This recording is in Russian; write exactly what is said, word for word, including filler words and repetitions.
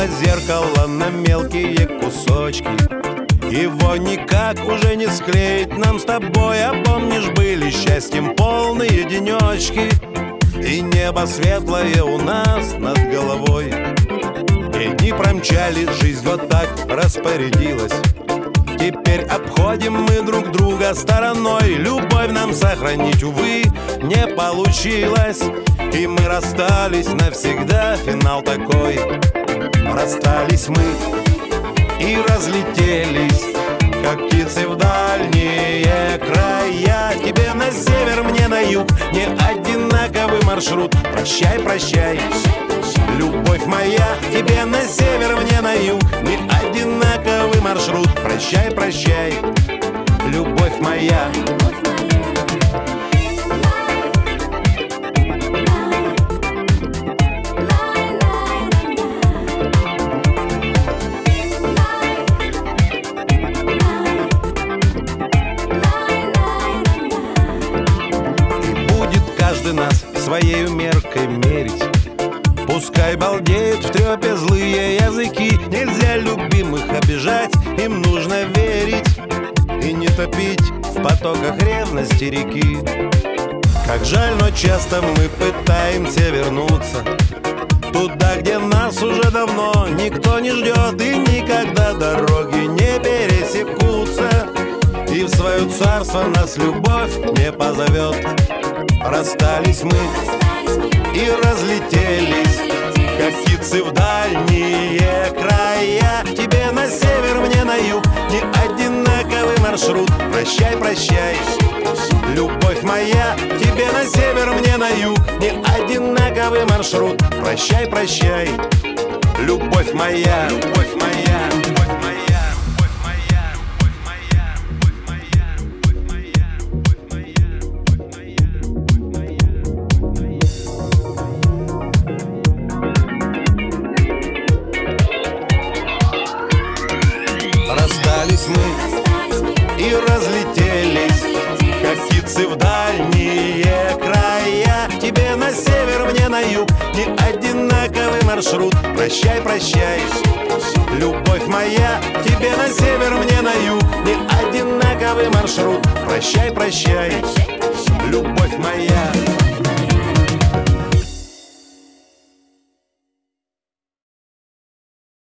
разбило зеркало на мелкие кусочки. Его никак уже не склеить нам с тобой. А помнишь, были счастьем полные денечки, и небо светлое у нас над головой. И дни промчались, жизнь вот так распорядилась. Теперь обходим мы друг друга стороной. Любовь нам сохранить, увы, не получилось, и мы расстались навсегда, финал такой. Расстались мы и разлетелись, как птицы в дальние края. Тебе на север, мне на юг, не одинаковый маршрут. Прощай, прощай, любовь моя. Тебе на север, мне на юг, не одинаковый маршрут. Прощай, прощай, любовь моя. Каждый нас своей меркой мерить. Пускай балдеют в трепе злые языки. Нельзя любимых обижать, им нужно верить и не топить в потоках ревности реки. Как жаль, но часто мы пытаемся вернуться туда, где нас уже давно никто не ждет, и никогда дороги не пересекутся, и в свое царство нас любовь не позовет. Расстались мы и разлетелись, как птицы в дальние края. Тебе на север, мне на юг, не одинаковый маршрут. Прощай, прощай, любовь моя. Тебе на север, мне на юг, не одинаковый маршрут. Прощай, прощай, любовь моя, любовь моя, любовь моя. Расстались мы и разлетелись, как птицы в дальние края. Тебе на север, мне на юг, не одинаковый маршрут. Прощай, прощай, любовь моя. Тебе на север, мне на юг, не одинаковый маршрут. Прощай, прощай, любовь моя.